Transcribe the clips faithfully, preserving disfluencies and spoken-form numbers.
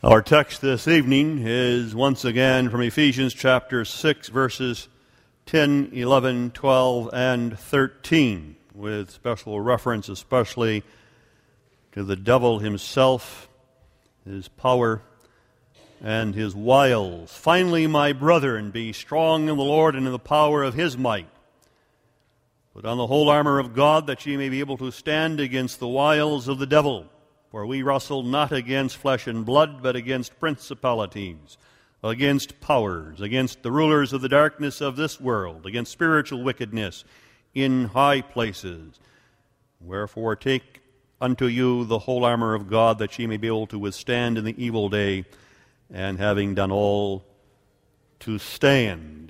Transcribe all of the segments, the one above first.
Our text this evening is once again from Ephesians chapter six, verses ten, eleven, twelve, and thirteen, with special reference especially to the devil himself, his power, and his wiles. Finally, my brethren, be strong in the Lord and in the power of his might. Put on the whole armor of God, that ye may be able to stand against the wiles of the devil. For we wrestle not against flesh and blood, but against principalities, against powers, against the rulers of the darkness of this world, against spiritual wickedness in high places. Wherefore take unto you the whole armor of God, that ye may be able to withstand in the evil day, and having done all, to stand.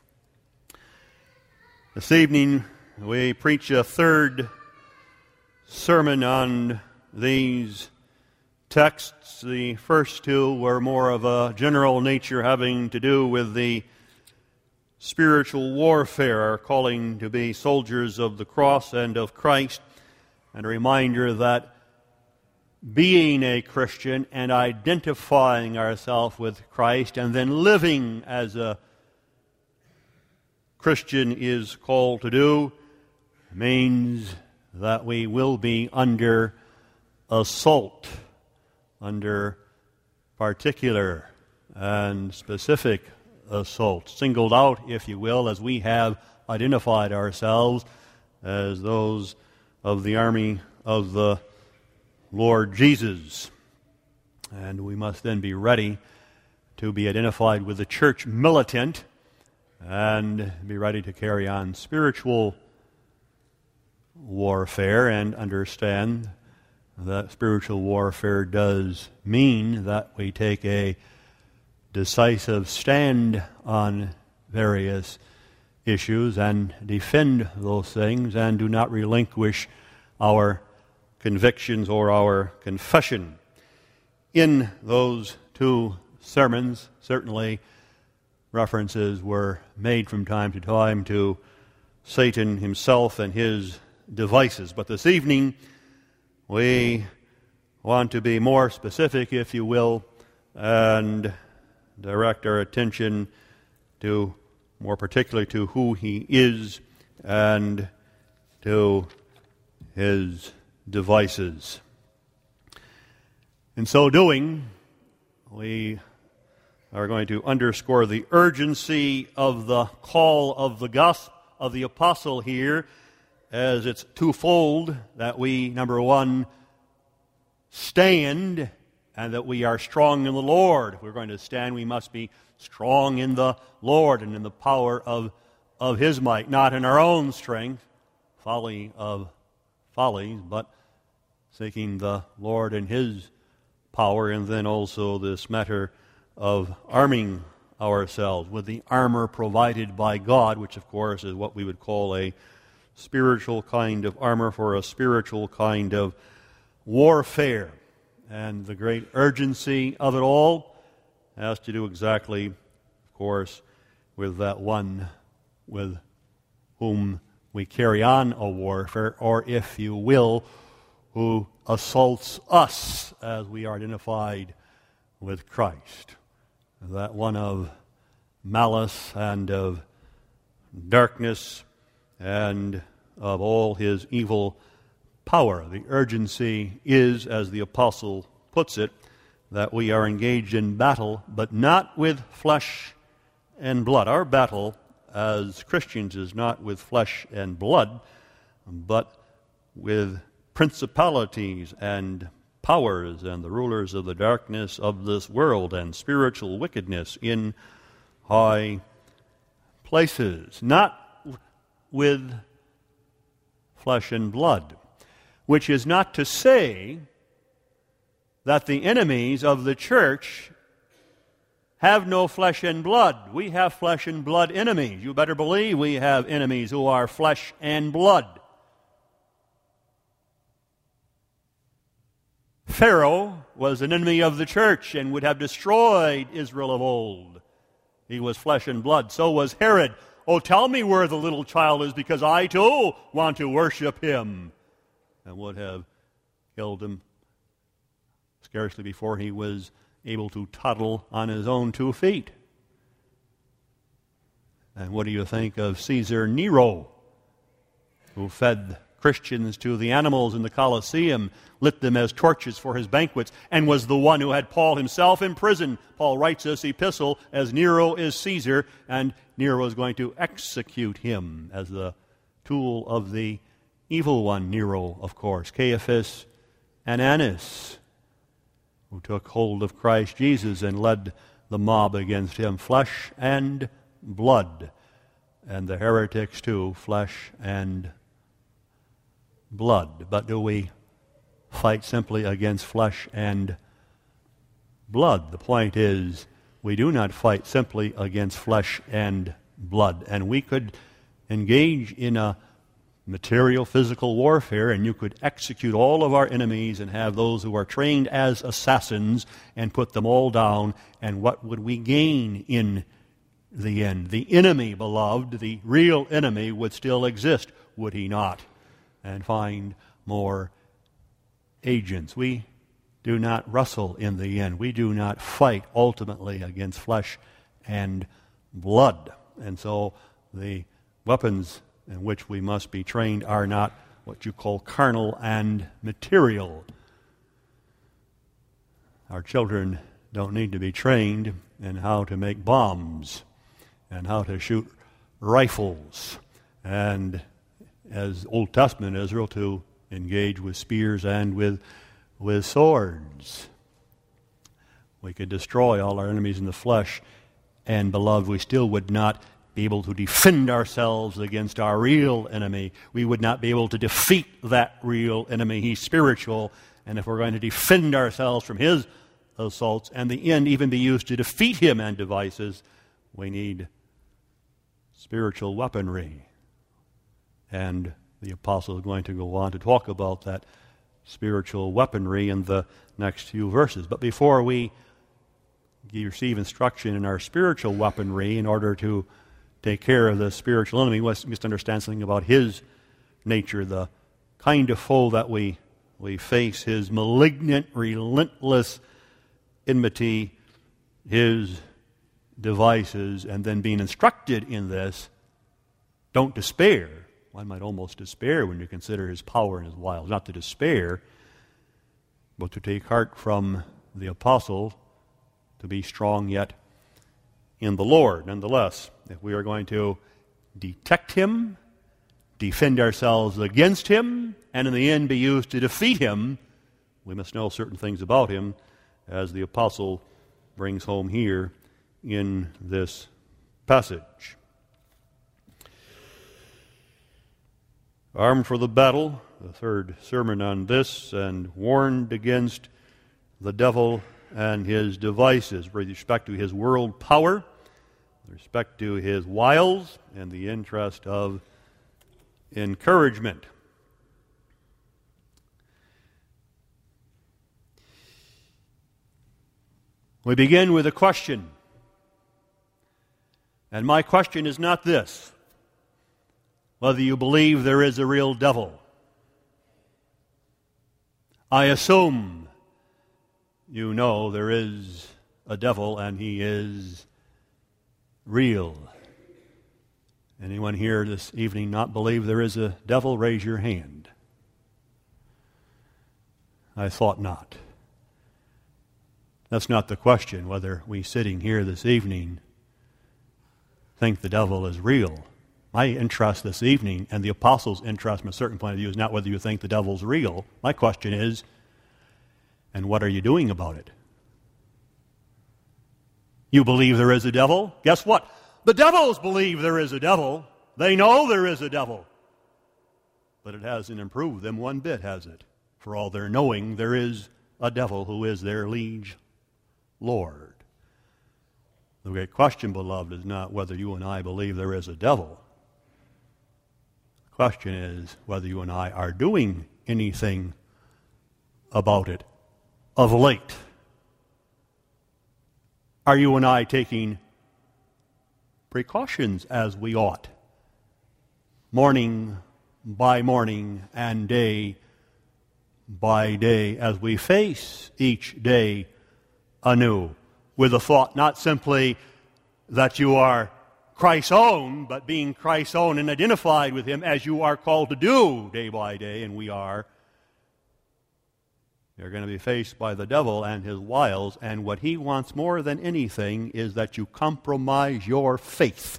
This evening we preach a third sermon on these texts. The first two were more of a general nature, having to do with the spiritual warfare, our calling to be soldiers of the cross and of Christ, and a reminder that being a Christian and identifying ourselves with Christ and then living as a Christian is called to do means that we will be under assault, under particular and specific assault, singled out, if you will, as we have identified ourselves as those of the army of the Lord Jesus. And we must then be ready to be identified with the church militant and be ready to carry on spiritual warfare and understand that spiritual warfare does mean that we take a decisive stand on various issues and defend those things and do not relinquish our convictions or our confession. In those two sermons, certainly references were made from time to time to Satan himself and his devices. But this evening, we want to be more specific, if you will, and direct our attention to, more particularly, to who he is and to his devices. In so doing, we are going to underscore the urgency of the call of the gospel of the apostle here, as it's twofold, that we, number one, stand, and that we are strong in the Lord. If we're going to stand, we must be strong in the Lord and in the power of, of his might, not in our own strength, folly of follies, but seeking the Lord and his power, and then also this matter of arming ourselves with the armor provided by God, which of course is what we would call a spiritual kind of armor for a spiritual kind of warfare. And the great urgency of it all has to do exactly, of course, with that one with whom we carry on a warfare, or if you will, who assaults us as we are identified with Christ. That one of malice and of darkness and of all his evil power. The urgency is, as the apostle puts it, that we are engaged in battle, but not with flesh and blood. Our battle as Christians is not with flesh and blood, but with principalities and powers and the rulers of the darkness of this world and spiritual wickedness in high places. Not with flesh and blood, which is not to say that the enemies of the church have no flesh and blood. We have flesh and blood enemies. You better believe we have enemies who are flesh and blood. Pharaoh was an enemy of the church and would have destroyed Israel of old. He was flesh and blood. So was Herod. Oh, tell me where the little child is, because I too want to worship him. And would have killed him scarcely before he was able to toddle on his own two feet. And what do you think of Caesar Nero, who fed Christians to the animals in the Colosseum, lit them as torches for his banquets, and was the one who had Paul himself in prison? Paul writes this epistle as Nero is Caesar, and Nero is going to execute him as the tool of the evil one. Nero, of course, Caiaphas and Annas, who took hold of Christ Jesus and led the mob against him, flesh and blood. And the heretics too, flesh and blood. But do we fight simply against flesh and blood? The point is, we do not fight simply against flesh and blood. And we could engage in a material, physical warfare, and you could execute all of our enemies and have those who are trained as assassins and put them all down, and what would we gain in the end? The enemy, beloved, the real enemy, would still exist, would he not? And find more agents. We do not wrestle in the end. We do not fight ultimately against flesh and blood. And so the weapons in which we must be trained are not what you call carnal and material. Our children don't need to be trained in how to make bombs and how to shoot rifles, and as Old Testament Israel, to engage with spears and with, with swords. We could destroy all our enemies in the flesh, and beloved, we still would not be able to defend ourselves against our real enemy. We would not be able to defeat that real enemy. He's spiritual, and if we're going to defend ourselves from his assaults, and the end even be used to defeat him and devices, we need spiritual weaponry. And the apostle is going to go on to talk about that spiritual weaponry in the next few verses. But before we receive instruction in our spiritual weaponry in order to take care of the spiritual enemy, we must understand something about his nature, the kind of foe that we, we face, his malignant, relentless enmity, his devices, and then being instructed in this, don't despair. One might almost despair when you consider his power and his wiles. Not to despair, but to take heart from the apostle, to be strong yet in the Lord. Nonetheless, if we are going to detect him, defend ourselves against him, and in the end be used to defeat him, we must know certain things about him, as the apostle brings home here in this passage. Armed for the battle, the third sermon on this, and warned against the devil and his devices with respect to his world power, with respect to his wiles, and the interest of encouragement. We begin with a question. And my question is not this: whether you believe there is a real devil. I assume you know there is a devil and he is real. Anyone here this evening not believe there is a devil? Raise your hand. I thought not. That's not the question, whether we sitting here this evening think the devil is real. My interest this evening, and the apostles' interest from a certain point of view, is not whether you think the devil's real. My question is, and what are you doing about it? You believe there is a devil? Guess what? The devils believe there is a devil. They know there is a devil. But it hasn't improved them one bit, has it? For all their knowing, there is a devil who is their liege Lord. The great question, beloved, is not whether you and I believe there is a devil. The question is whether you and I are doing anything about it of late. Are you and I taking precautions as we ought, morning by morning and day by day, as we face each day anew, with a thought not simply that you are Christ's own, but being Christ's own and identified with him as you are called to do day by day, and we are. You're going to be faced by the devil and his wiles, and what he wants more than anything is that you compromise your faith.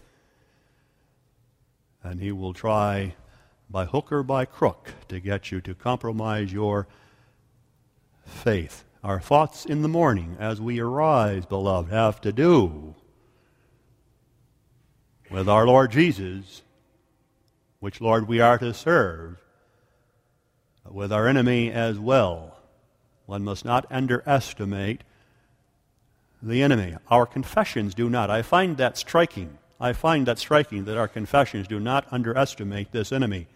And he will try by hook or by crook to get you to compromise your faith. Our thoughts in the morning as we arise, beloved, have to do with our Lord Jesus, which Lord we are to serve, with our enemy as well. One must not underestimate the enemy. Our confessions do not. I find that striking. I find that striking that our confessions do not underestimate this enemy.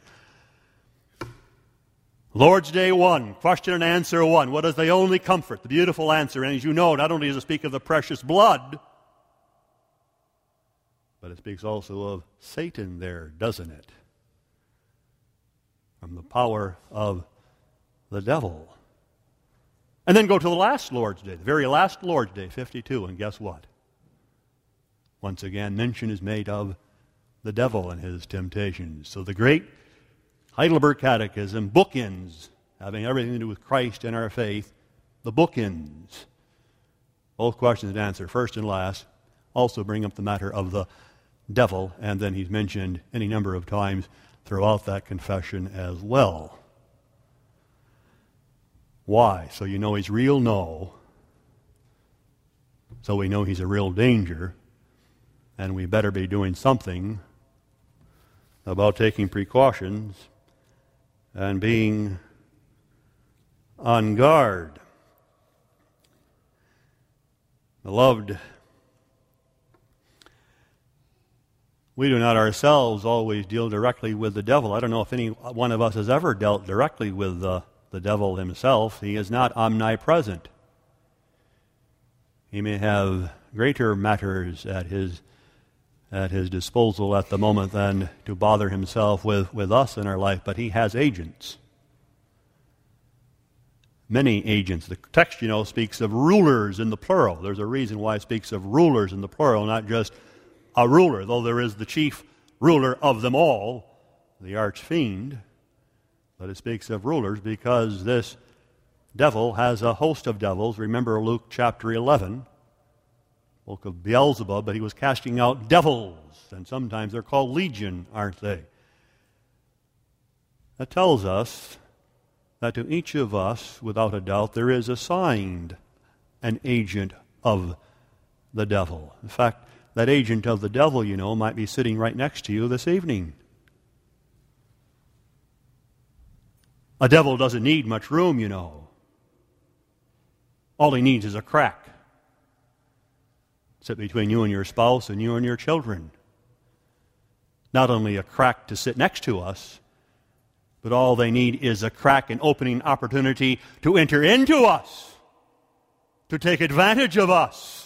Lord's Day one, question and answer one. What is the only comfort? The beautiful answer. And as you know, not only does it speak of the precious blood, but it speaks also of Satan there, doesn't it? From the power of the devil. And then go to the last Lord's Day, the very last Lord's Day, fifty-two, and guess what? Once again, mention is made of the devil and his temptations. So the great Heidelberg Catechism bookends, having everything to do with Christ and our faith, the bookends. Both questions and answer, first and last, also bring up the matter of the devil, and then he's mentioned any number of times throughout that confession as well. Why? So you know he's real? No. So we know he's a real danger, and we better be doing something about taking precautions and being on guard. Beloved, we do not ourselves always deal directly with the devil. I don't know if any one of us has ever dealt directly with the, the devil himself. He is not omnipresent. He may have greater matters at his at his disposal at the moment than to bother himself with, with us in our life, but he has agents. Many agents. The text, you know, speaks of rulers in the plural. There's a reason why it speaks of rulers in the plural, not just a ruler, though there is the chief ruler of them all, the archfiend. But it speaks of rulers because this devil has a host of devils. Remember Luke chapter eleven. Spoke of Beelzebub, but he was casting out devils, and sometimes they're called legion, aren't they? That tells us that to each of us, without a doubt, there is assigned an agent of the devil. In fact, that agent of the devil, you know, might be sitting right next to you this evening. A devil doesn't need much room, you know. All he needs is a crack. Sit between you and your spouse and you and your children. Not only a crack to sit next to us, but all they need is a crack, an opening opportunity to enter into us, to take advantage of us,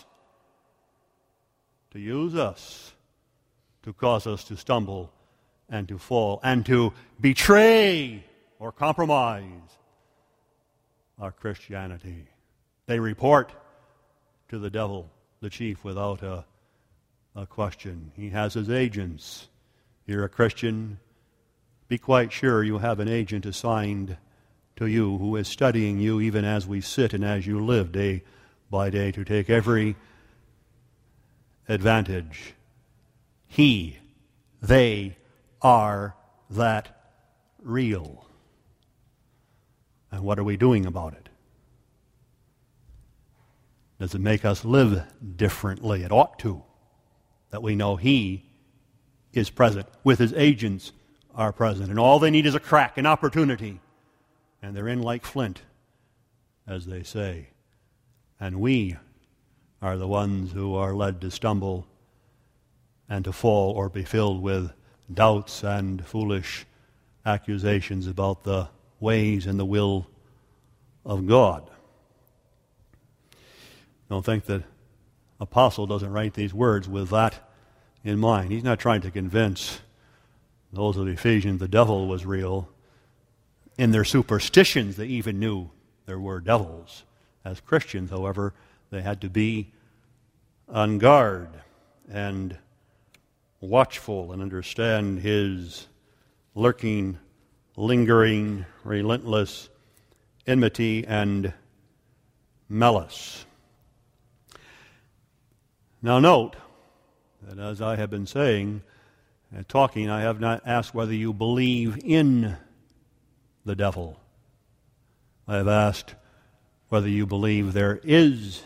to use us, to cause us to stumble and to fall and to betray or compromise our Christianity. They report to the devil, the chief, without a, a question. He has his agents. You're a Christian, be quite sure you have an agent assigned to you who is studying you even as we sit and as you live day by day to take every advantage. He, they are that real. And what are we doing about it? Does it make us live differently? It ought to. That we know He is present, with His agents are present. And all they need is a crack, an opportunity. And they're in like flint, as they say. And we are the ones who are led to stumble and to fall or be filled with doubts and foolish accusations about the ways and the will of God. Don't think that Apostle doesn't write these words with that in mind. He's not trying to convince those of Ephesians the devil was real. In their superstitions, they even knew there were devils. As Christians, however, They had to be on guard and watchful and understand his lurking, lingering, relentless enmity and malice. Now note that as I have been saying and talking, I have not asked whether you believe in the devil. I have asked whether you believe there is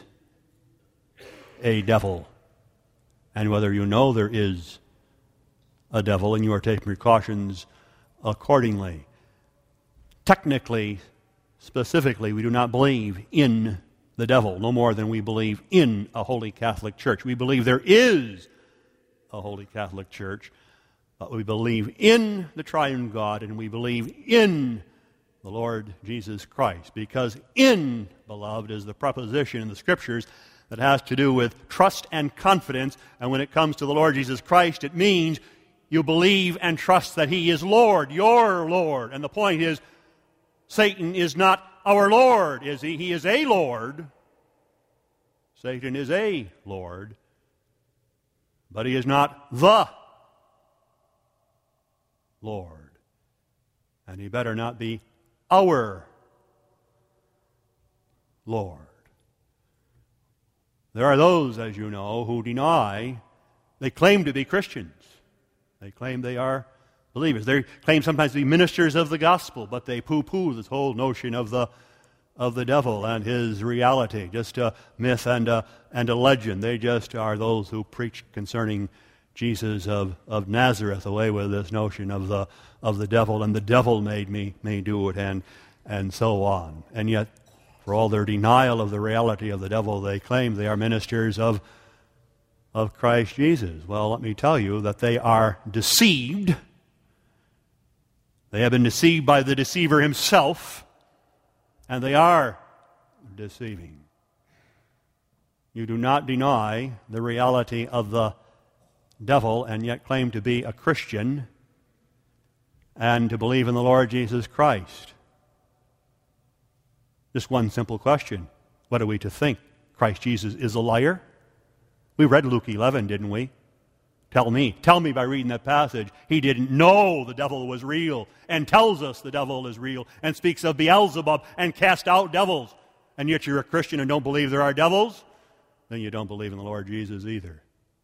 a devil and whether you know there is a devil and you are taking precautions accordingly. Technically, specifically, we do not believe in the devil, no more than we believe in a Holy Catholic Church. We believe there is a Holy Catholic Church, but we believe in the triune God and we believe in the Lord Jesus Christ, because in, beloved, is the preposition in the Scriptures that has to do with trust and confidence, and when it comes to the Lord Jesus Christ, it means you believe and trust that He is Lord, your Lord. And the point is, Satan is not our Lord, is he? He is a Lord. Satan is a Lord, but he is not the Lord. And he better not be our Lord. There are those, as you know, who deny, they claim to be Christians. They claim they are believers. They claim sometimes to be ministers of the gospel, but they poo-poo this whole notion of the of the devil and his reality, just a myth and a, and a legend. They just are those who preach concerning Jesus of, of Nazareth, away with this notion of the of the devil, and the devil made me may do it, and and so on. And yet, for all their denial of the reality of the devil, they claim they are ministers of of Christ Jesus. Well, let me tell you that they are deceived. They have been deceived by the deceiver himself, and they are deceiving. You do not deny the reality of the devil and yet claim to be a Christian and to believe in the Lord Jesus Christ. Just one simple question. What are we to think? Christ Jesus is a liar? We read Luke eleven, didn't we? Tell me. Tell me by reading that passage. He didn't know the devil was real and tells us the devil is real and speaks of Beelzebub and cast out devils. And yet you're a Christian and don't believe there are devils? Then you don't believe in the Lord Jesus either.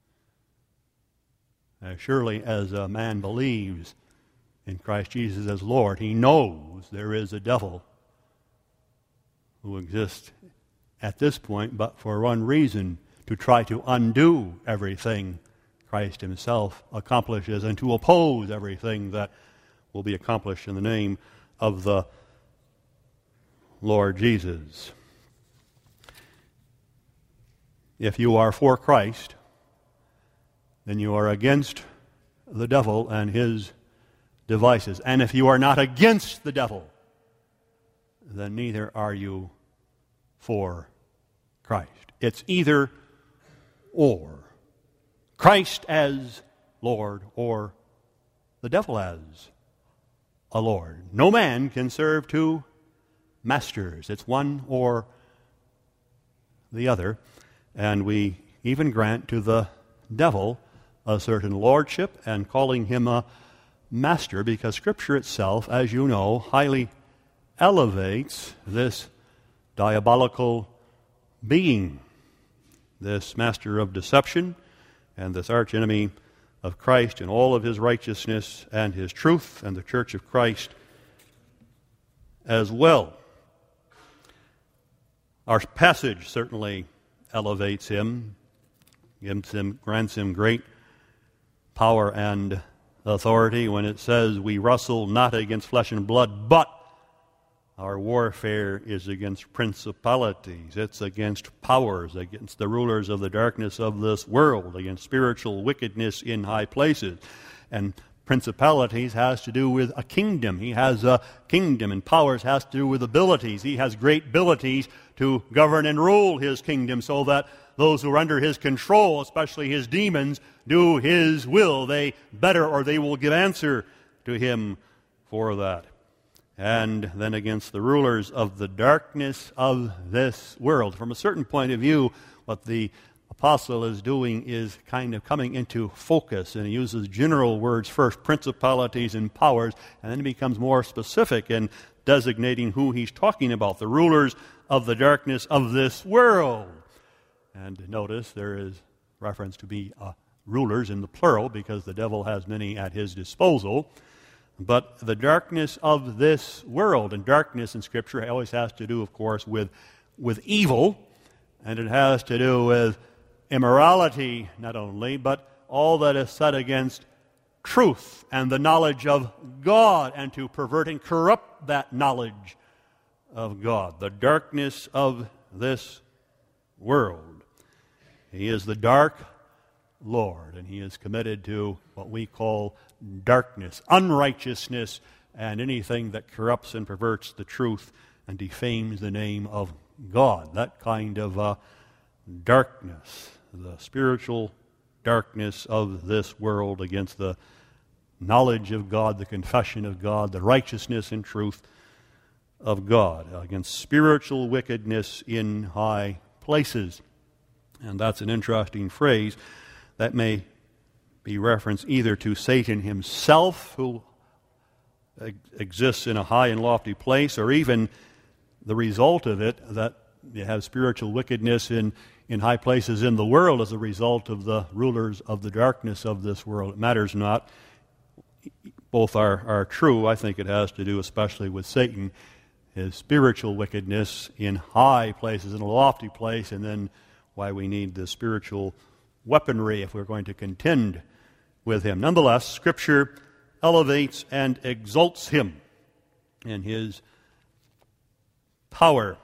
As surely as a man believes in Christ Jesus as Lord, he knows there is a devil who exists at this point, but for one reason, to try to undo everything Christ himself accomplishes and to oppose everything that will be accomplished in the name of the Lord Jesus. If you are for Christ, then you are against the devil and his devices. And if you are not against the devil, then neither are you for Christ. It's either or. Christ as Lord or the devil as a Lord. No man can serve two masters. It's one or the other. And we even grant to the devil a certain lordship and calling him a master, because Scripture itself, as you know, highly elevates this diabolical being, this master of deception, and this archenemy of Christ in all of his righteousness and his truth, and the church of Christ as well. Our passage certainly elevates him, gives him, grants him great power and authority when it says, we wrestle not against flesh and blood, but our warfare is against principalities. It's against powers, against the rulers of the darkness of this world, against spiritual wickedness in high places. And principalities has to do with a kingdom. He has a kingdom, and powers has to do with abilities. He has great abilities to govern and rule his kingdom so that those who are under his control, especially his demons, do his will. They better, or they will give answer to him for that. and then against the rulers of the darkness of this world. From a certain point of view, what the apostle is doing is kind of coming into focus, and he uses general words first, principalities and powers, and then he becomes more specific in designating who he's talking about, the rulers of the darkness of this world. And notice there is reference to be uh, rulers in the plural, because the devil has many at his disposal. But the darkness of this world, and darkness in Scripture always has to do, of course, with, with evil, and it has to do with immorality not only, but all that is set against truth and the knowledge of God, and to pervert and corrupt that knowledge of God. The darkness of this world. He is the dark Lord, and he is committed to what we call darkness, unrighteousness, and anything that corrupts and perverts the truth and defames the name of God. That kind of uh, darkness, the spiritual darkness of this world against the knowledge of God, the confession of God, the righteousness and truth of God, against spiritual wickedness in high places. And that's an interesting phrase that may be referenced either to Satan himself, who exists in a high and lofty place, or even the result of it, that you have spiritual wickedness in, in high places in the world as a result of the rulers of the darkness of this world. It matters not. Both are, are true. I think it has to do especially with Satan, his spiritual wickedness in high places, in a lofty place, and then why we need the spiritual weaponry if we're going to contend with him. Nonetheless, Scripture elevates and exalts him in his power.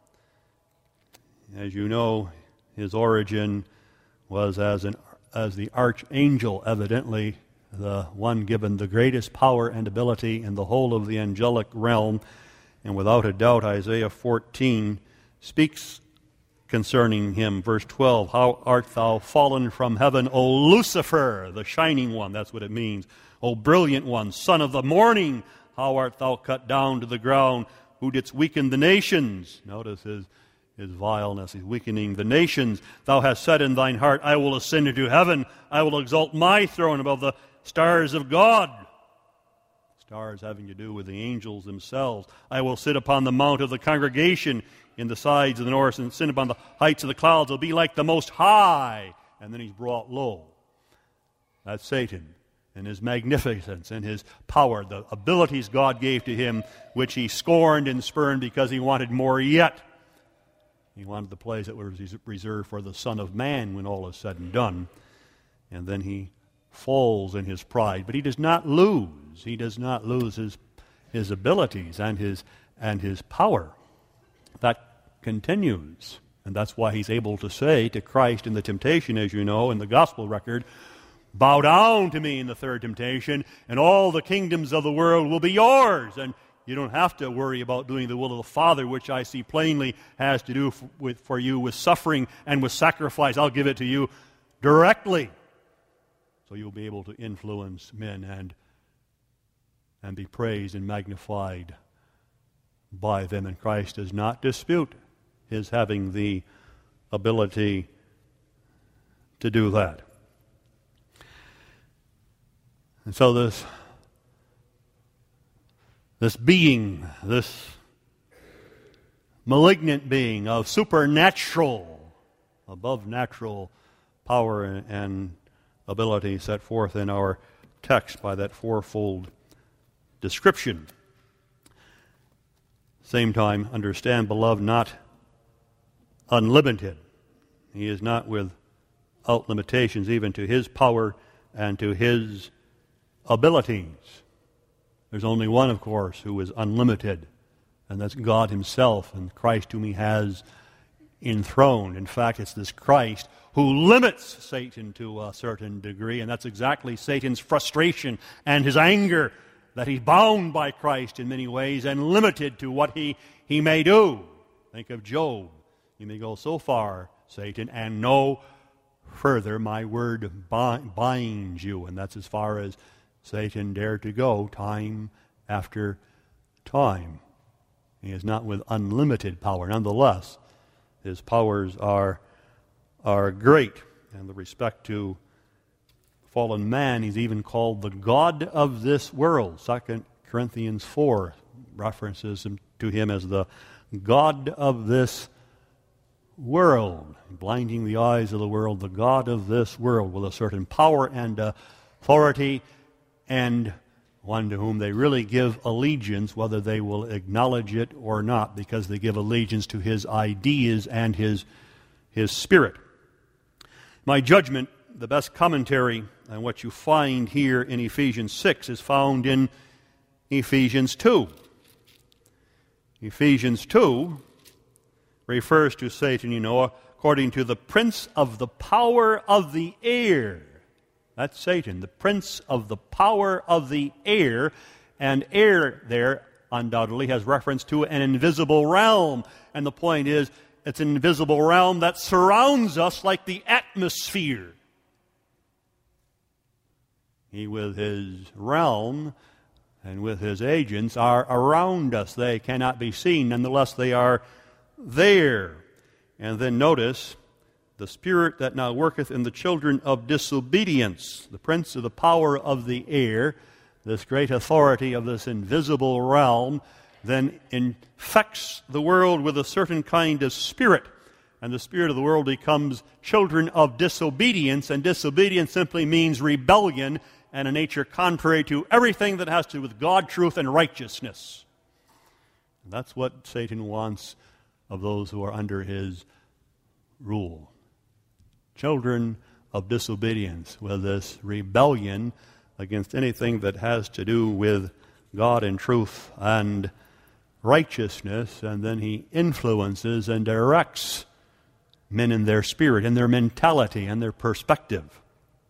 As you know, his origin was as an as the archangel, evidently the one given the greatest power and ability in the whole of the angelic realm. And without a doubt, Isaiah fourteen speaks concerning him. Verse twelve, "How art thou fallen from heaven, O Lucifer," the shining one, that's what it means. "O brilliant one, son of the morning, how art thou cut down to the ground, who didst weaken the nations." Notice his, his vileness. He's weakening the nations. "Thou hast said in thine heart, I will ascend into heaven. I will exalt my throne above the stars of God." Stars having to do with the angels themselves. "I will sit upon the mount of the congregation in the sides of the north, and sit upon the heights of the clouds. Will be like the Most High." And then he's brought low. That's Satan and his magnificence and his power, the abilities God gave to him, which he scorned and spurned because he wanted more yet. He wanted the place that was reserved for the Son of Man when all is said and done. And then he falls in his pride. But he does not lose. He does not lose his, his abilities and his, and his power. That continues. And that's why he's able to say to Christ in the temptation, as you know, in the gospel record, "Bow down to me in the third temptation, and all the kingdoms of the world will be yours." And you don't have to worry about doing the will of the Father, which I see plainly has to do f- with, for you with suffering and with sacrifice. I'll give it to you directly. So you'll be able to influence men and, and be praised and magnified by them. And Christ does not dispute his having the ability to do that. And so this, this being, this malignant being of supernatural, above natural power and, and ability set forth in our text by that fourfold description. Same time, understand, beloved, not unlimited. He is not without limitations even to his power and to his abilities. There's only one, of course, who is unlimited, and that's God himself, and Christ whom he has enthroned. In fact, it's this Christ who limits Satan to a certain degree, and that's exactly Satan's frustration and his anger, that he's bound by Christ in many ways and limited to what he, he may do. Think of Job. You may go so far, Satan, and no further. My word binds you. And that's as far as Satan dared to go time after time. He is not with unlimited power. Nonetheless, his powers are, are great. And with respect to fallen man, he's even called the God of this world. Second Corinthians four references him to him as the God of this world, blinding the eyes of the world, the God of this world, with a certain power and authority, and one to whom they really give allegiance, whether they will acknowledge it or not, because they give allegiance to his ideas and his, his spirit. My judgment, the best commentary on what you find here in Ephesians six is found in Ephesians two. Ephesians two refers to Satan, you know, according to the prince of the power of the air. That's Satan, the prince of the power of the air. And air there undoubtedly has reference to an invisible realm. And the point is, it's an invisible realm that surrounds us like the atmosphere. He, with his realm and with his agents, are around us. They cannot be seen. Nonetheless, they are there. And then notice, the spirit that now worketh in the children of disobedience, the prince of the power of the air, this great authority of this invisible realm, then infects the world with a certain kind of spirit. And the spirit of the world becomes children of disobedience, and disobedience simply means rebellion and a nature contrary to everything that has to do with God, truth, and righteousness. And that's what Satan wants of those who are under his rule. Children of disobedience, with this rebellion against anything that has to do with God and truth and righteousness, and then he influences and directs men in their spirit, in their mentality, and their perspective.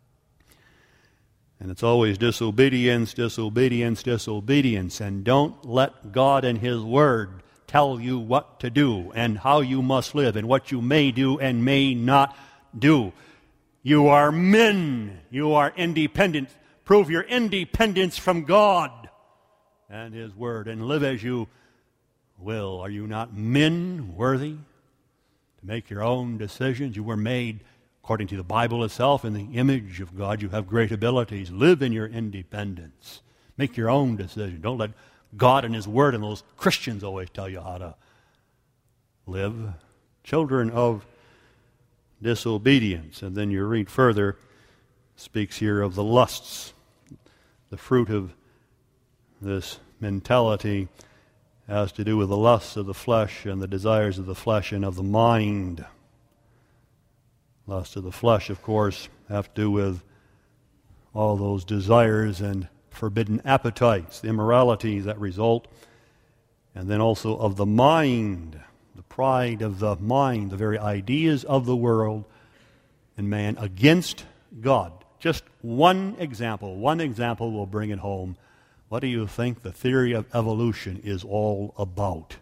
And it's always disobedience, disobedience, disobedience. And don't let God and his word tell you what to do and how you must live and what you may do and may not do. You are men. You are independent. Prove your independence from God and his word and live as you will. Are you not men worthy to make your own decisions? You were made, according to the Bible itself, in the image of God. You have great abilities. Live in your independence. Make your own decision. Don't let God and his word and those Christians always tell you how to live. Children of disobedience. And then you read further, speaks here of the lusts. The fruit of this mentality has to do with the lusts of the flesh and the desires of the flesh and of the mind. Lust of the flesh, of course, have to do with all those desires and forbidden appetites, the immoralities that result, and then also of the mind, the pride of the mind, the very ideas of the world and man against God. Just one example, one example will bring it home. What do you think the theory of evolution is all about?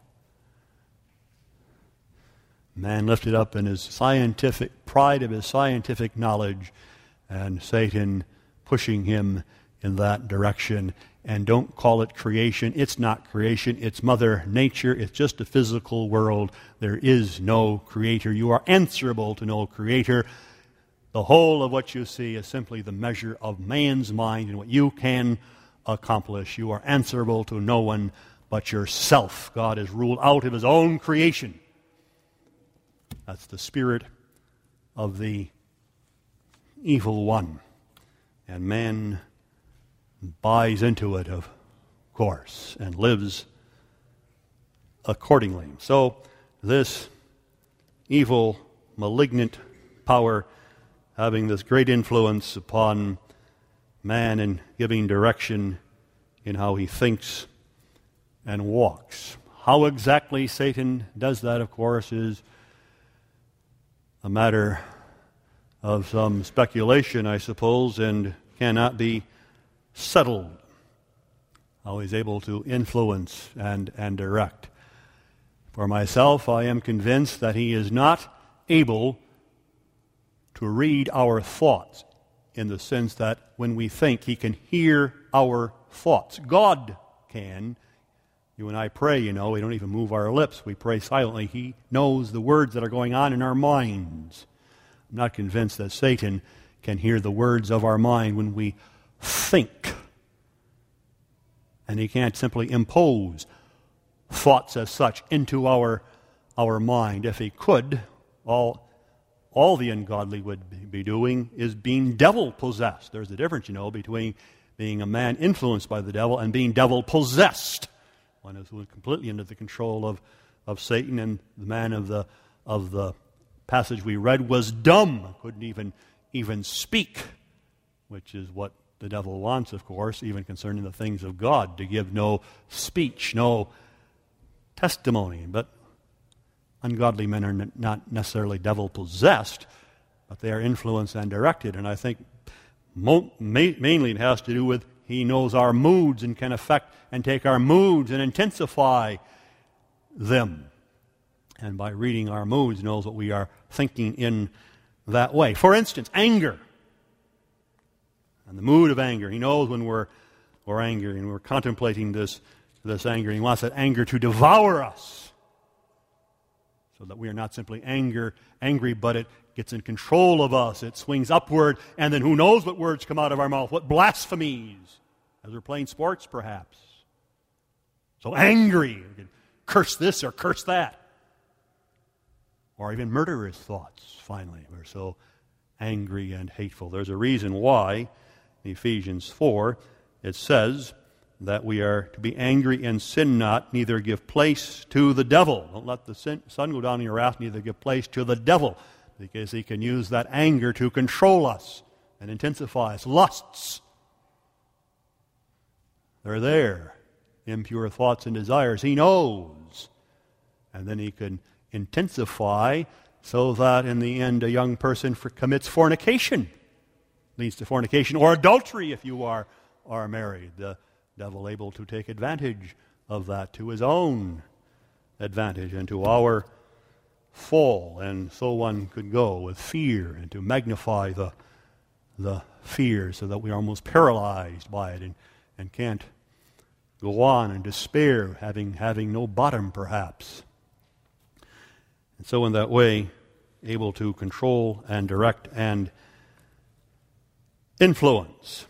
Man lifted up in his scientific pride of his scientific knowledge, and Satan pushing him in that direction. And don't call it creation. It's not creation. It's Mother Nature. It's just a physical world. There is no creator. You are answerable to no creator. The whole of what you see is simply the measure of man's mind and what you can accomplish. You are answerable to no one but yourself. God is ruled out of his own creation. That's the spirit of the evil one. And man buys into it, of course, and lives accordingly. So this evil, malignant power having this great influence upon man and giving direction in how he thinks and walks. How exactly Satan does that, of course, is a matter of some speculation, I suppose, and cannot be settled. How he's able to influence and, and direct. For myself, I am convinced that he is not able to read our thoughts in the sense that when we think, he can hear our thoughts. God can. You and I pray, you know, we don't even move our lips. We pray silently. He knows the words that are going on in our minds. I'm not convinced that Satan can hear the words of our mind when we think. And he can't simply impose thoughts as such into our, our mind. If he could, all, all the ungodly would be doing is being devil-possessed. There's a difference, you know, between being a man influenced by the devil and being devil-possessed. One is completely under the control of, of Satan, and the man of the of the passage we read was dumb, couldn't even even speak, which is what the devil wants, of course, even concerning the things of God, to give no speech, no testimony. But ungodly men are n- not necessarily devil-possessed, but they are influenced and directed. And I think mo- ma- mainly it has to do with he knows our moods and can affect and take our moods and intensify them. And by reading our moods, knows what we are thinking in that way. For instance, anger. And the mood of anger. He knows when we're, we're angry and we're contemplating this, this anger. He wants that anger to devour us. So that we are not simply anger, angry, but it gets in control of us. It swings upward, and then who knows what words come out of our mouth, what blasphemies, as we're playing sports perhaps. So angry, we can curse this or curse that. Or even murderous thoughts, finally. We're so angry and hateful. There's a reason why in Ephesians four it says that we are to be angry and sin not, neither give place to the devil. Don't let the sin, sun go down in your wrath, neither give place to the devil, because he can use that anger to control us and intensify us. Lusts, they're there. Impure thoughts and desires, he knows. And then he can intensify so that in the end a young person for, commits fornication. Leads to fornication or adultery if you are, are married. The devil able to take advantage of that to his own advantage and to our fall. And so one could go with fear and to magnify the, the fear so that we are almost paralyzed by it and, and can't go on in despair, having, having no bottom perhaps. And so in that way, able to control and direct and influence.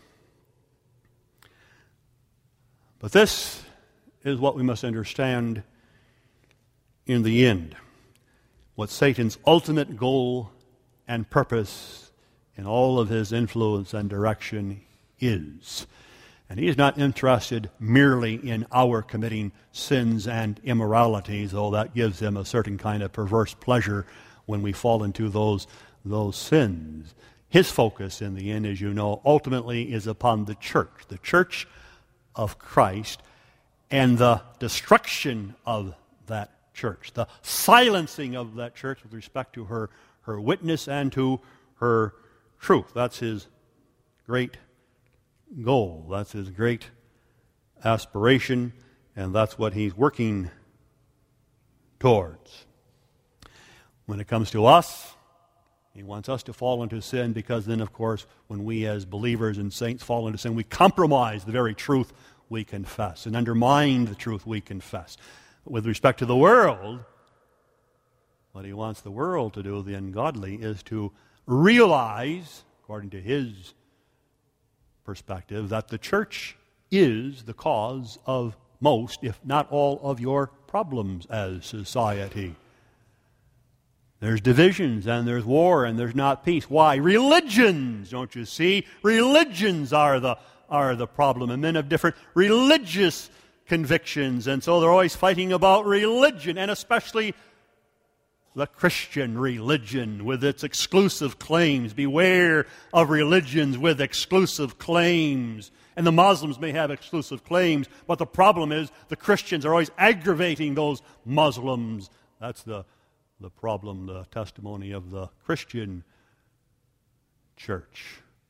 But this is what we must understand in the end. What Satan's ultimate goal and purpose in all of his influence and direction is. And he is not interested merely in our committing sins and immoralities, though that gives him a certain kind of perverse pleasure when we fall into those, those sins. His focus in the end, as you know, ultimately is upon the church, the church of Christ, and the destruction of that church, the silencing of that church with respect to her, her witness and to her truth. That's his great goal. That's his great aspiration, and that's what he's working towards. When it comes to us, he wants us to fall into sin, because then, of course, when we as believers and saints fall into sin, we compromise the very truth we confess and undermine the truth we confess. With respect to the world, what he wants the world to do, the ungodly, is to realize, according to his perspective, that the church is the cause of most, if not all, of your problems as society. There's divisions, and there's war, and there's not peace. Why? Religions, don't you see? Religions are the are the problem, and men have different religious convictions, and so they're always fighting about religion, and especially the Christian religion with its exclusive claims. Beware of religions with exclusive claims. And the Muslims may have exclusive claims, but the problem is the Christians are always aggravating those Muslims. That's the, the problem, the testimony of the Christian church.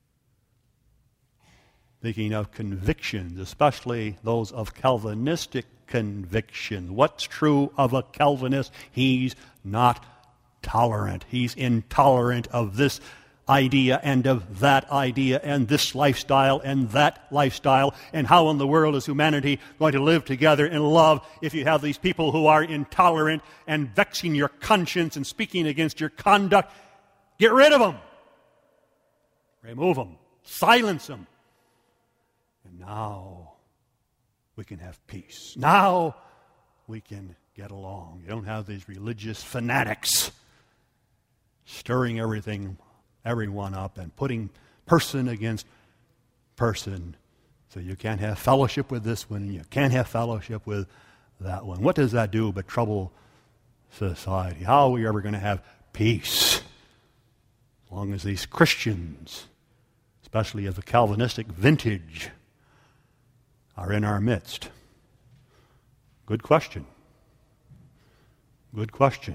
Speaking of convictions, especially those of Calvinistic conviction. What's true of a Calvinist? He's not tolerant. He's intolerant of this idea and of that idea and this lifestyle and that lifestyle, and how in the world is humanity going to live together in love if you have these people who are intolerant and vexing your conscience and speaking against your conduct? Get rid of them. Remove them. Silence them. And now we can have peace. Now we can get along. You don't have these religious fanatics stirring everything, everyone up and putting person against person. So you can't have fellowship with this one, you can't have fellowship with that one. What does that do but trouble society? How are we ever going to have peace? As long as these Christians, especially of the Calvinistic vintage, are in our midst. Good question. Good question.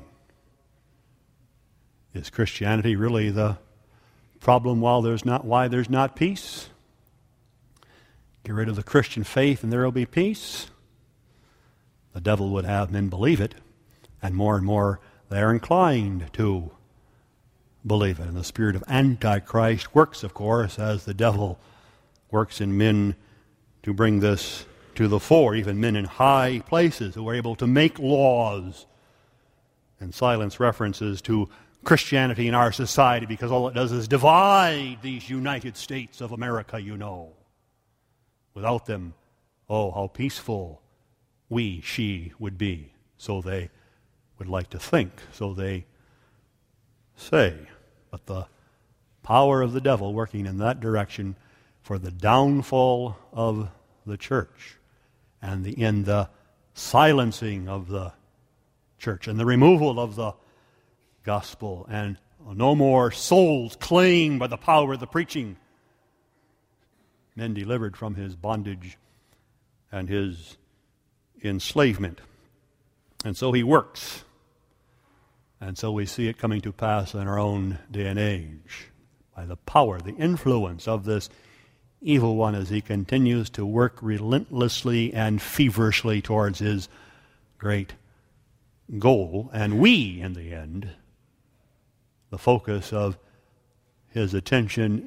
Is Christianity really the problem while there's not, why there's not peace? Get rid of the Christian faith and there will be peace? The devil would have men believe it, and more and more they're inclined to believe it. And the spirit of Antichrist works, of course, as the devil works in men to bring this to the fore, even men in high places who are able to make laws and silence references to Christianity in our society, because all it does is divide these United States of America, you know. Without them, oh, how peaceful we, she would be. So they would like to think, so they say. But the power of the devil working in that direction for the downfall of the church and the, in the silencing of the church and the removal of the gospel, and no more souls claimed by the power of the preaching, men delivered from his bondage and his enslavement. And so he works. And so we see it coming to pass in our own day and age by the power, the influence of this evil one as he continues to work relentlessly and feverishly towards his great goal. And we, in the end, the focus of his attention,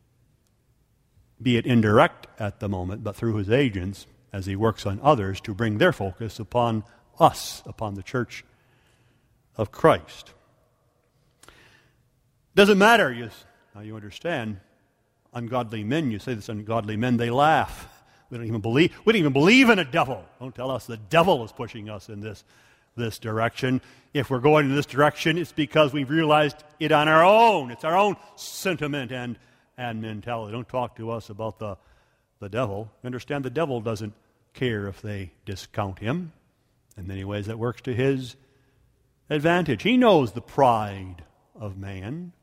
be it indirect at the moment, but through his agents, as he works on others to bring their focus upon us, upon the church of Christ. Doesn't matter. You, now you understand, ungodly men, you say this, ungodly men, they laugh. We don't even believe, we don't even believe in a devil. Don't tell us the devil is pushing us in this, this direction. If we're going in this direction, it's because we've realized it on our own. It's our own sentiment and, and mentality. Don't talk to us about the, the devil. Understand, the devil doesn't care if they discount him. In many ways, that works to his advantage. He knows the pride of man,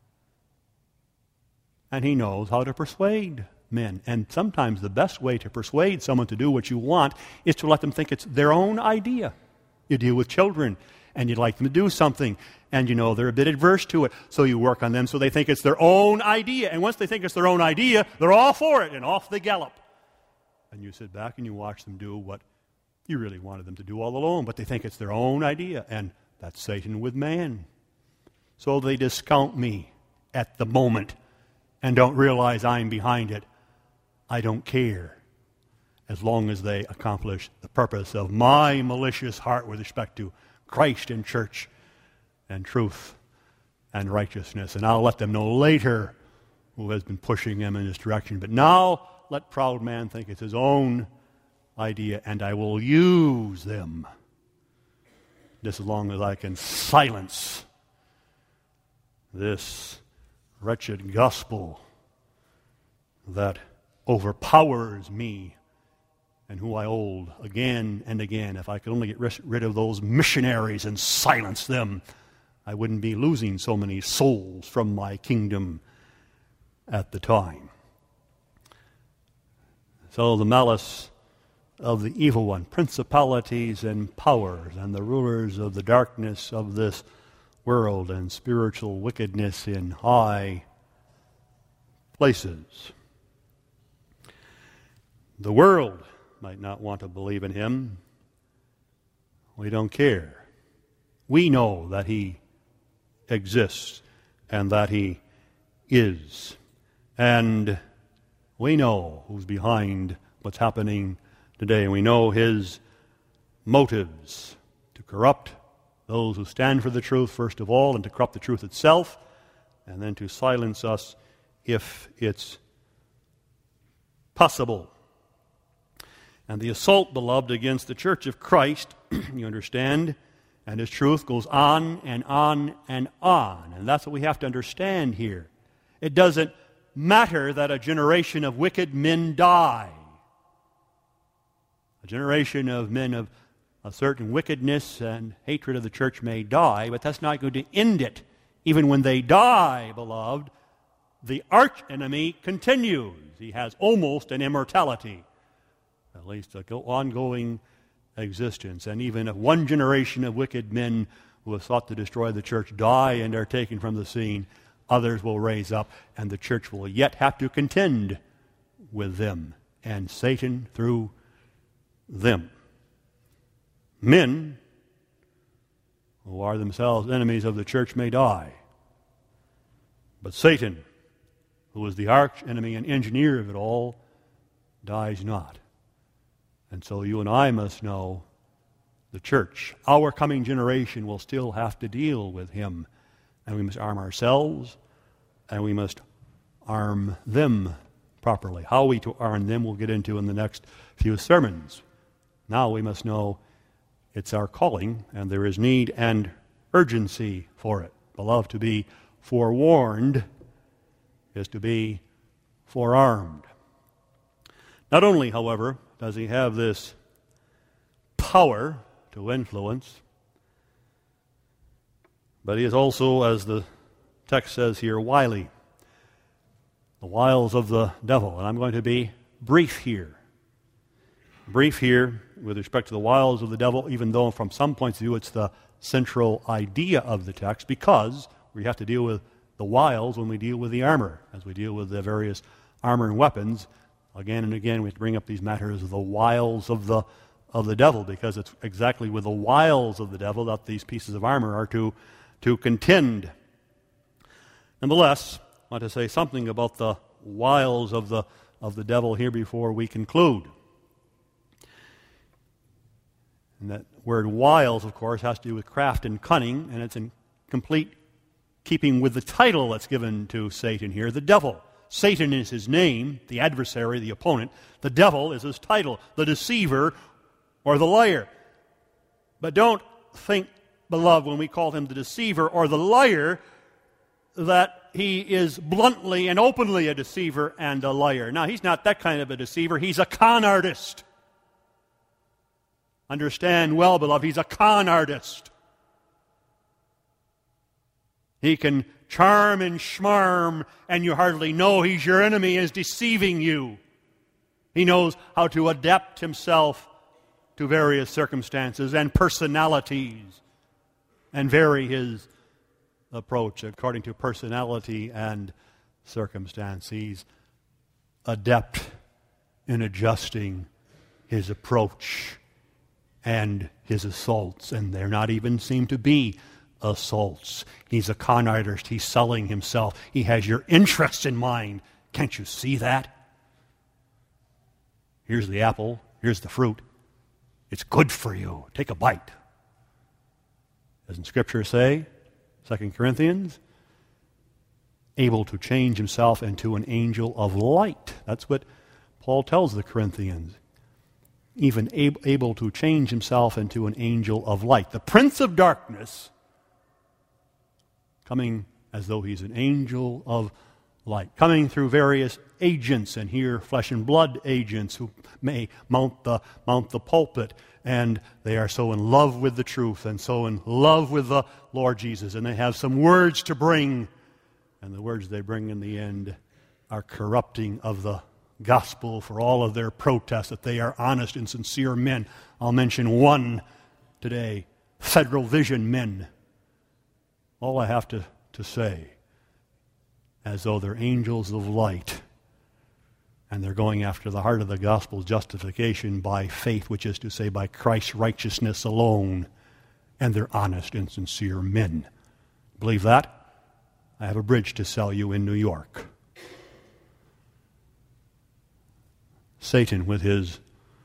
and he knows how to persuade men. And sometimes the best way to persuade someone to do what you want is to let them think it's their own idea. You deal with children, and you'd like them to do something, and you know they're a bit adverse to it, so you work on them so they think it's their own idea. And once they think it's their own idea, they're all for it, and off they gallop. And you sit back and you watch them do what you really wanted them to do all alone, but they think it's their own idea, and that's Satan with man. So they discount me at the moment and don't realize I'm behind it. I don't care, as long as they accomplish the purpose of my malicious heart with respect to Christ and church and truth and righteousness. And I'll let them know later who has been pushing them in this direction. But now let proud man think it's his own idea, and I will use them just as long as I can silence this wretched gospel that overpowers me and who I hold again and again. If I could only get rid of those missionaries and silence them, I wouldn't be losing so many souls from my kingdom at the time. So the malice of the evil one, principalities and powers and the rulers of the darkness of this world and spiritual wickedness in high places. The world might not want to believe in him. We don't care. We know that he exists and that he is. And we know who's behind what's happening today. We know his motives to corrupt those who stand for the truth, first of all, and to corrupt the truth itself, and then to silence us if it's possible. And the assault, beloved, against the church of Christ, you understand, and his truth goes on and on and on. And that's what we have to understand here. It doesn't matter that a generation of wicked men die. A generation of men of a certain wickedness and hatred of the church may die, but that's not going to end it. Even when they die, beloved, the archenemy continues. He has almost an immortality, at least an ongoing existence. And even if one generation of wicked men who have sought to destroy the church die and are taken from the scene, others will raise up, and the church will yet have to contend with them, and Satan through them. Men who are themselves enemies of the church may die, but Satan, who is the arch enemy and engineer of it all, dies not. And so you and I must know the church, our coming generation, will still have to deal with him. And we must arm ourselves, and we must arm them properly. How we to arm them we'll get into in the next few sermons. Now we must know it's our calling, and there is need and urgency for it. Beloved, to be forewarned is to be forearmed. Not only, however, does he have this power to influence, but he is also, as the text says here, wily. The wiles of the devil. And I'm going to be brief here. Brief here with respect to the wiles of the devil, even though from some points of view it's the central idea of the text, because we have to deal with the wiles when we deal with the armor, as we deal with the various armor and weapons. Again and again we have to bring up these matters of the wiles of the of the devil, because it's exactly with the wiles of the devil that these pieces of armor are to, to contend. Nonetheless, I want to say something about the wiles of the of the devil here before we conclude. And that word wiles, of course, has to do with craft and cunning, and it's in complete keeping with the title that's given to Satan here, the devil. Satan is his name, the adversary, the opponent. The devil is his title, the deceiver or the liar. But don't think, beloved, when we call him the deceiver or the liar, that he is bluntly and openly a deceiver and a liar. Now, he's not that kind of a deceiver. He's a con artist. Understand well, beloved, he's a con artist. He can charm and schmarm, and you hardly know he's your enemy and is deceiving you. He knows how to adapt himself to various circumstances and personalities and vary his approach according to personality and circumstance. He's adept in adjusting his approach and his assaults, and there not even seem to be assaults. He's a con artist. He's selling himself. He has your interest in mind. Can't you see that? Here's the apple. Here's the fruit. It's good for you. Take a bite. Doesn't Scripture say, Second Corinthians, able to change himself into an angel of light? That's what Paul tells the Corinthians. Even able, able to change himself into an angel of light. The prince of darkness, coming as though he's an angel of light, coming through various agents, and here flesh and blood agents who may mount the mount the pulpit, and they are so in love with the truth and so in love with the Lord Jesus, and they have some words to bring, and the words they bring in the end are corrupting of the gospel for all of their protests that they are honest and sincere men. I'll mention one today, Federal Vision men. All I have to, to say, as though they're angels of light, and they're going after the heart of the gospel, justification by faith, which is to say by Christ's righteousness alone, and they're honest and sincere men. Believe that? I have a bridge to sell you in New York. Satan with his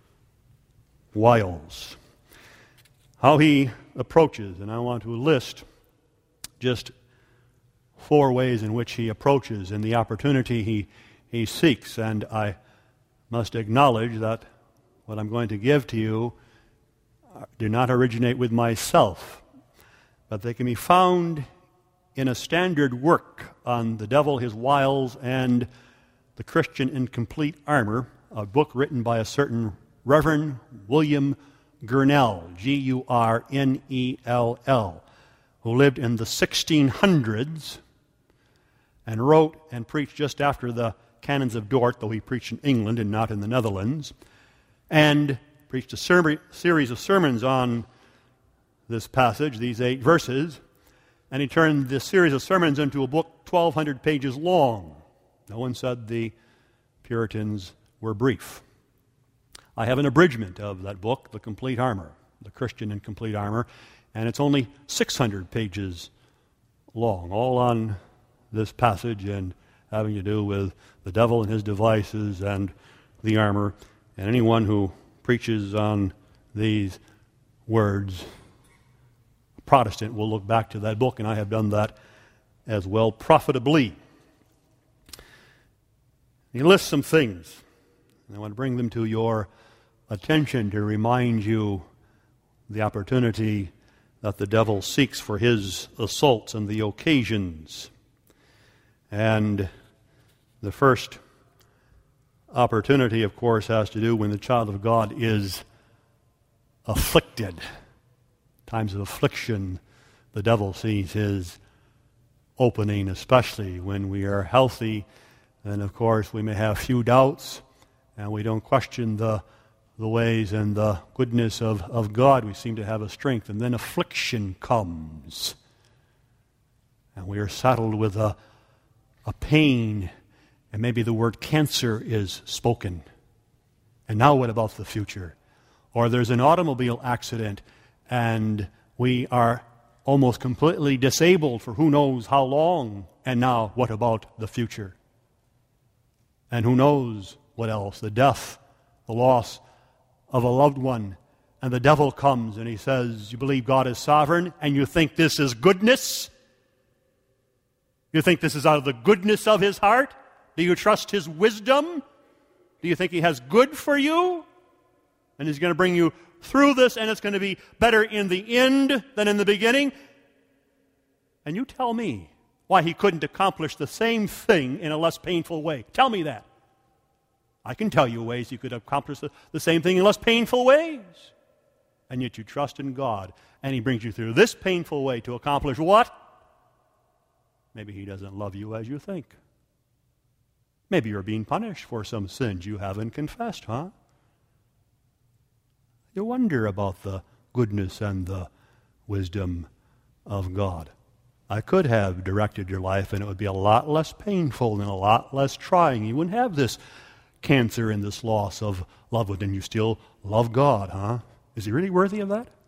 wiles. How he approaches, and I want to list just four ways in which he approaches and the opportunity he, he seeks. And I must acknowledge that what I'm going to give to you do not originate with myself, but they can be found in a standard work on the devil, his wiles, and the Christian in complete armor, a book written by a certain Reverend William Gurnell, G U R N E L L, who lived in the sixteen hundreds and wrote and preached just after the Canons of Dort, though he preached in England and not in the Netherlands, and preached a ser- series of sermons on this passage, these eight verses, and he turned this series of sermons into a book twelve hundred pages long. No one said the Puritans were brief. I have an abridgment of that book, The Complete Armor, The Christian in Complete Armor, and it's only six hundred pages long, all on this passage and having to do with the devil and his devices and the armor. And anyone who preaches on these words, a Protestant, will look back to that book, and I have done that as well profitably. He lists some things. I want to bring them to your attention to remind you the opportunity that the devil seeks for his assaults and the occasions. And the first opportunity, of course, has to do when the child of God is afflicted. Times of affliction, the devil sees his opening, especially when we are healthy. And, of course, we may have few doubts, and we don't question the the ways and the goodness of, of God. We seem to have a strength. And then affliction comes. And we are saddled with a, a pain, and maybe the word cancer is spoken. And now what about the future? Or there's an automobile accident, and we are almost completely disabled for who knows how long. And now what about the future? And who knows what else? The death, the loss of a loved one. And the devil comes and he says, you believe God is sovereign, and you think this is goodness? You think this is out of the goodness of his heart? Do you trust his wisdom? Do you think he has good for you? And he's going to bring you through this, and it's going to be better in the end than in the beginning? And you tell me why he couldn't accomplish the same thing in a less painful way. Tell me that. I can tell you ways you could accomplish the, the same thing in less painful ways. And yet you trust in God, and he brings you through this painful way to accomplish what? Maybe he doesn't love you as you think. Maybe you're being punished for some sins you haven't confessed, huh? You wonder about the goodness and the wisdom of God. I could have directed your life, and it would be a lot less painful and a lot less trying. You wouldn't have this cancer and this loss of loved one, and you still love God, huh? Is he really worthy of that?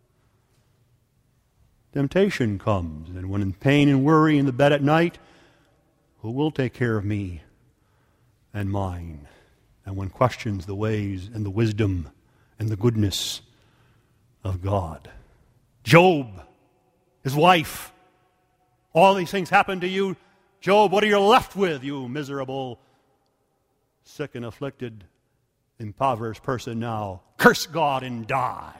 Temptation comes, and when in pain and worry in the bed at night, who will take care of me and mine? And one questions the ways and the wisdom and the goodness of God. Job, his wife, all these things happen to you. Job, what are you left with, you miserable, sick and afflicted, impoverished person now? Curse God and die.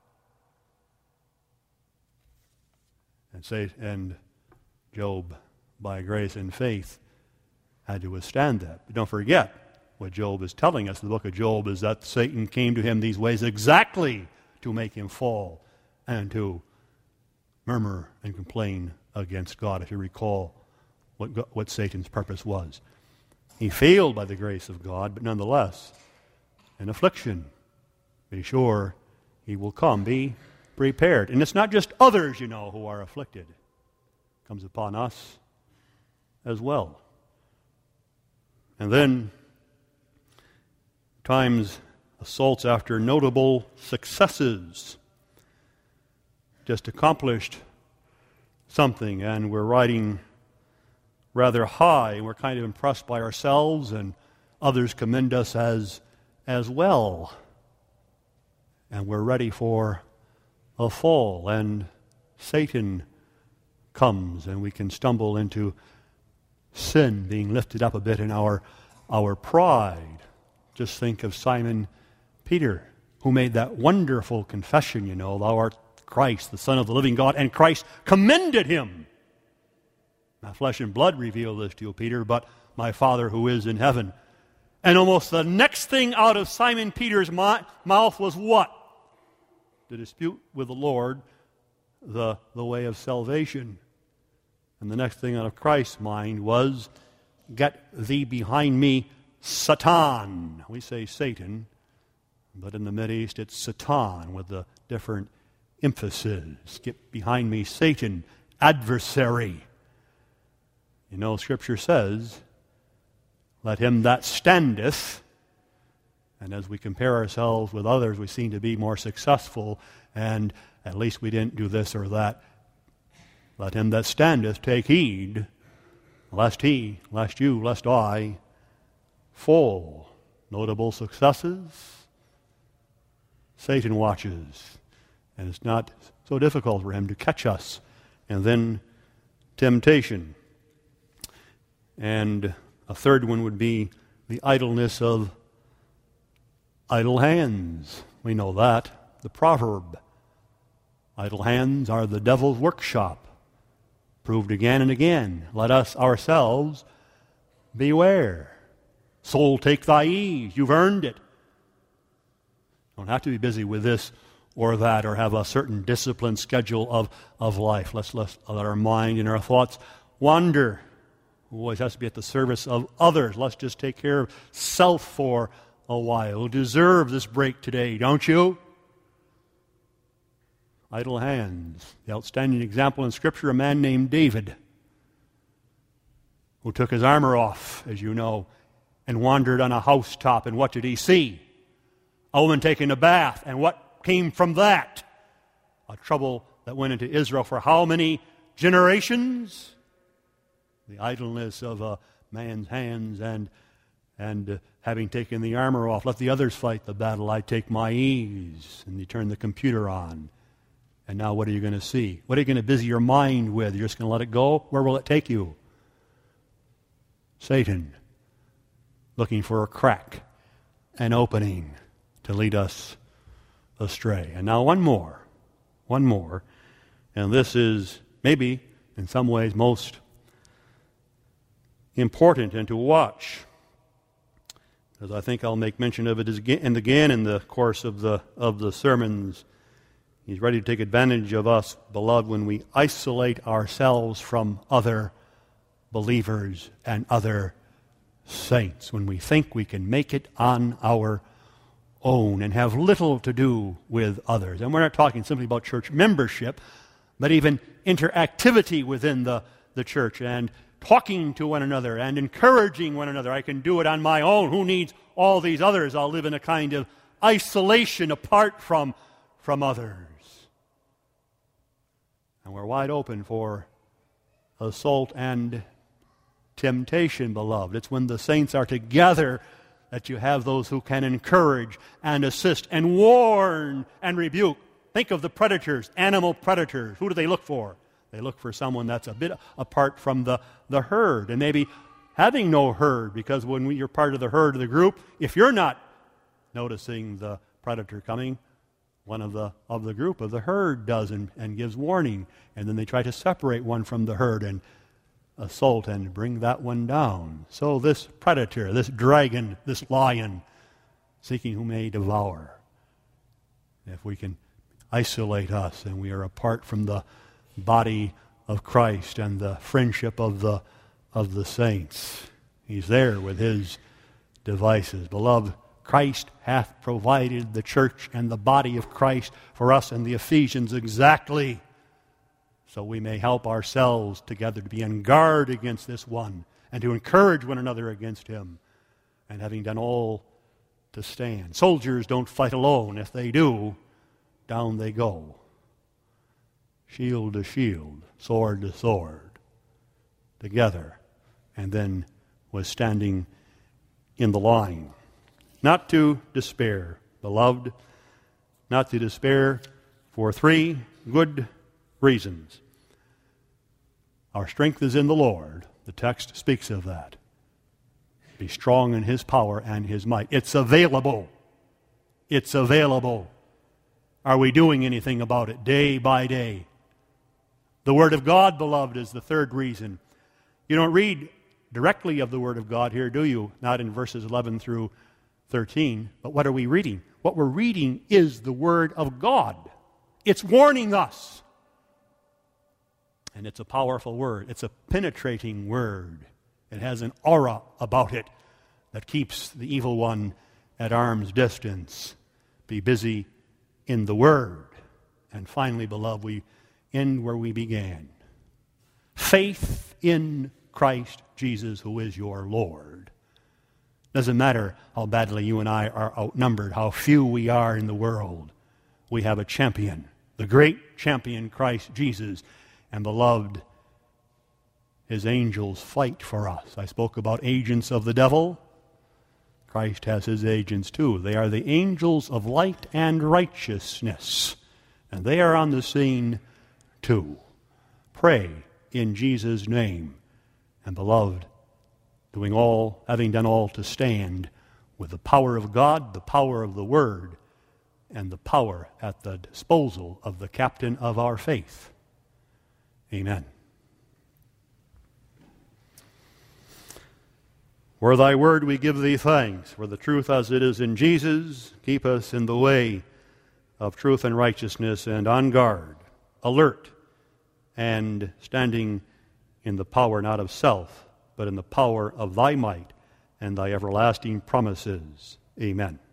And say, and Job, by grace and faith, had to withstand that. But don't forget, what Job is telling us in the book of Job is that Satan came to him these ways exactly to make him fall and to murmur and complain against God, if you recall what, what Satan's purpose was. He failed by the grace of God, but nonetheless, in affliction, be sure he will come. Be prepared. And it's not just others, you know, who are afflicted. It comes upon us as well. And then, times assaults after notable successes. Just accomplished something, and we're writing rather high, and we're kind of impressed by ourselves, and others commend us as, as well. And we're ready for a fall, and Satan comes, and we can stumble into sin being lifted up a bit in our, our pride. Just think of Simon Peter, who made that wonderful confession, you know, thou art Christ, the Son of the living God, and Christ commended him. Not flesh and blood revealed this to you, Peter, but my Father who is in heaven. And almost the next thing out of Simon Peter's mouth was what? To dispute with the Lord the, the way of salvation. And the next thing out of Christ's mind was, get thee behind me, Satan. We say Satan, but in the Mideast it's Satan with the different emphasis. Get behind me, Satan, adversary. You know, Scripture says, let him that standeth, and as we compare ourselves with others, we seem to be more successful, and at least we didn't do this or that. Let him that standeth take heed, lest he, lest you, lest I fall. Notable successes. Satan watches, and it's not so difficult for him to catch us. And then temptation. And a third one would be the idleness of idle hands. We know that. The proverb. Idle hands are the devil's workshop. Proved again and again. Let us ourselves beware. Soul, take thy ease. You've earned it. Don't have to be busy with this or that or have a certain disciplined schedule of, of life. Let's, let's let our mind and our thoughts wander. Always has to be at the service of others. Let's just take care of self for a while. You deserve this break today, don't you? Idle hands. The outstanding example in Scripture, a man named David, who took his armor off, as you know, and wandered on a housetop. And what did he see? A woman taking a bath. And what came from that? A trouble that went into Israel for how many generations? The idleness of a man's hands and, and uh, having taken the armor off. Let the others fight the battle. I take my ease. And you turn the computer on. And now what are you going to see? What are you going to busy your mind with? You're just going to let it go? Where will it take you? Satan, looking for a crack, an opening to lead us astray. And now one more. One more. And this is maybe, in some ways, most important and to watch. Because I think I'll make mention of it again and again in the course of the of the sermons. He's ready to take advantage of us, beloved, when we isolate ourselves from other believers and other saints, when we think we can make it on our own and have little to do with others. And we're not talking simply about church membership, but even interactivity within the, the church and talking to one another and encouraging one another. I can do it on my own. Who needs all these others? I'll live in a kind of isolation apart from, from others. And we're wide open for assault and temptation, beloved. It's when the saints are together that you have those who can encourage and assist and warn and rebuke. Think of the predators, animal predators. Who do they look for? They look for someone that's a bit apart from the, the herd, and maybe having no herd, because when you're part of the herd of the group, if you're not noticing the predator coming, one of the of the group of the herd does and, and gives warning, and then they try to separate one from the herd and assault and bring that one down. So this predator, this dragon, this lion, seeking whom may devour. If we can isolate us and we are apart from the body of Christ and the friendship of the of the saints, he's there with his devices. Beloved, Christ hath provided the church and the body of Christ for us in the Ephesians exactly, so we may help ourselves together to be on guard against this one and to encourage one another against him, and having done all to stand. Soldiers don't fight alone. If they do, down they go. Shield to shield, sword to sword, together. and then was standing in the line. Not to despair, beloved, not to despair for three good reasons. Our strength is in the Lord. The text speaks of that. Be strong in His power and His might. It's available. It's available. Are we doing anything about it day by day? The Word of God, beloved, is the third reason. You don't read directly of the Word of God here, do you? Not in verses eleven through thirteen. But what are we reading? What we're reading is the Word of God. It's warning us. And it's a powerful word. It's a penetrating word. It has an aura about it that keeps the evil one at arm's distance. Be busy in the Word. And finally, beloved, we end where we began. Faith in Christ Jesus, who is your Lord. Doesn't matter how badly you and I are outnumbered, how few we are in the world. We have a champion, the great champion, Christ Jesus. And beloved, His angels fight for us. I spoke about agents of the devil. Christ has His agents too. They are the angels of light and righteousness. And they are on the scene too. Pray in Jesus' name. And beloved, doing all, having done all to stand with the power of God, the power of the Word, and the power at the disposal of the captain of our faith. Amen. For Thy word we give Thee thanks, for the truth as it is in Jesus. Keep us in the way of truth and righteousness, and on guard, alert, and standing in the power not of self, but in the power of Thy might and Thy everlasting promises. Amen.